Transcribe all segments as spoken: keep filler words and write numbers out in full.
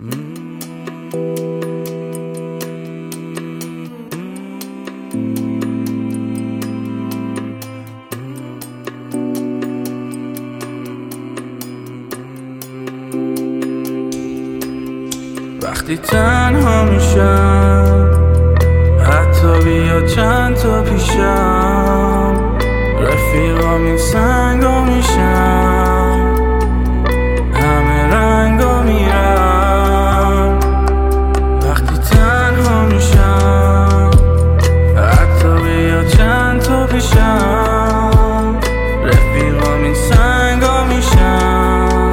وقتی تنها میشم، حتی بیا چند تا پیشم، رفیقام این سنگا میشم، همه رنگا میرم. وقتی تنها میشم، حتی بیا چند تا پیشم، رفیقام این سنگا میشم،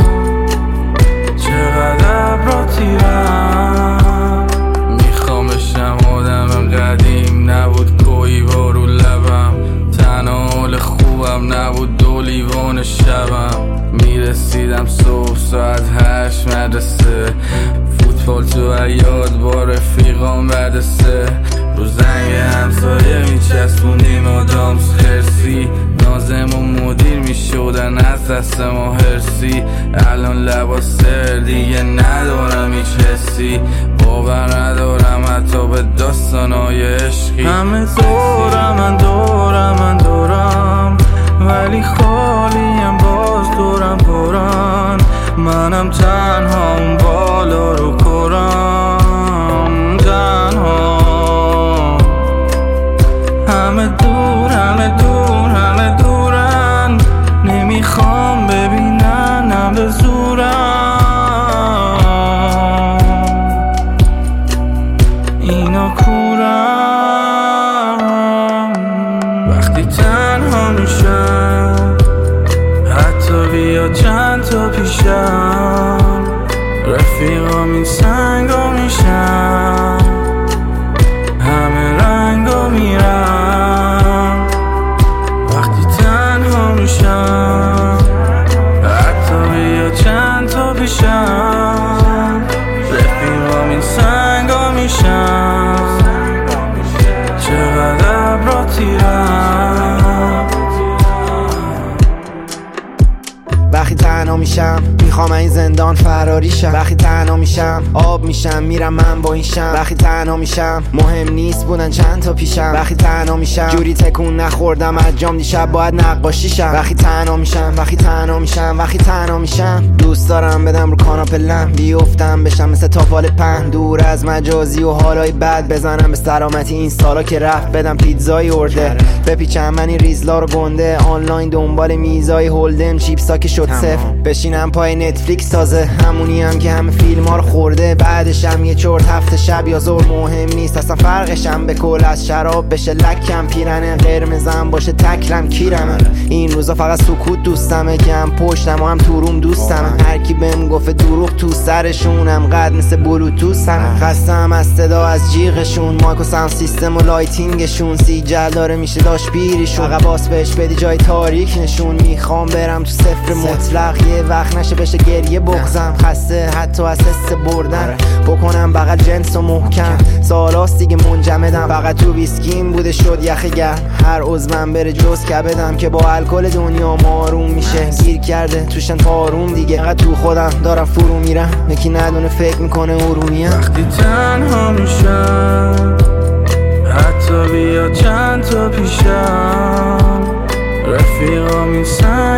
چقدر ابرا تیرم. میخوام بشم آدم قدیم، نبود کوی با رو لبم، تنها حال خوبم نبود دو لیوان شبم. میرسیدم صبح ساعت هشت مدرسه، فوتبال تو عیاد با رفیقام بعد سه، رو زنگ همسایه میچسبوندیم آدامس خرسی، نازم و مدیر میشدن از دست ما هرسی. الان لباس سر دیگه ندارم هیچ حسی، باور ندارم حتی به داستانای عشقی. همه دورم من دورم من دورم، ولی خالیم باز دورم پرن. منم تنها اون بالا رو کرم، تنها. همه دور همه دور همه دورن، نمیخوام ببیننم به زورم، اینا کورم. وقتی تنها میشم، حتی بیا چند تا پیشم، رفیقام این سنگا میشم، همه رنگا میرم. وقتی تنها میشم، حتی بیا چند تا پیشم، رفیقام این سنگا میشم، چقدر ابرا تیرم. وقتی تنها میشم میخوام این زندان فراری شم، وقتی تنها میشم آب میشم میرم من با این شم، وقتی تنها میشم مهم نیست بودن چند تا پیشم، وقتی تنها میشم جوری تکون نخوردم از جام دیشب باید نقاشی شم. وقتی تنها میشم وقتی تنها میشم وقتی تنها میشم دوست دارم بدم رو کاناپه لم، بیفتم بشم مثل تاپال پهن، دور از مجازی و حالای بد، بزنم به سلامتی این سالا که رفت، بدم پیتزای ارده، بپیچم من این ریزلا رو گنده، آنلاین دنبال میزای هولدم، چیپسا که شد صفر، بشینم پای نتفلیکس تازه، همونی هم که همه فیلم ها رو خورده، بعدشم یه چرت هفته شب یا ظهر مهم نیست اصلا فرقشم به کل از شراب بشه لکم، پیرنه قرمزم باشه تکلم کیرم. این روزا فقط سکوت دوستمه که هم پشتم و هم تو روم دوستم، هر کی بهم گفت دروغ تو سرشونم قد مثل بلوتوثم، خستم از صدا از جیغشون، مایک و ساوند سیستم و لایتینگشون، سی جل داره میشه داشت پیریشون، فقط باس بهش بدی جای تاریک نشون. میخوام برم تو صفر مطلق، یه وقت نشه بشه گریه بغزم، خسته حتی از حس بردن، بکنم بغل جنس و محکم، سالاست دیگه منجمدم، فقط تو ویسکیم بوده شد یخ گرم، هر عضوم بره جز کبدم که با الکل دنیا ماروم میشه، گیر کرده توشن پاروم دیگه، فقط تو خودم دارم فرو میرم، یکی ندونه فکر میکنه ارومیم. وقتی تنها میشم، حتی بیا چند تا پیشم، رفیقام این سنگ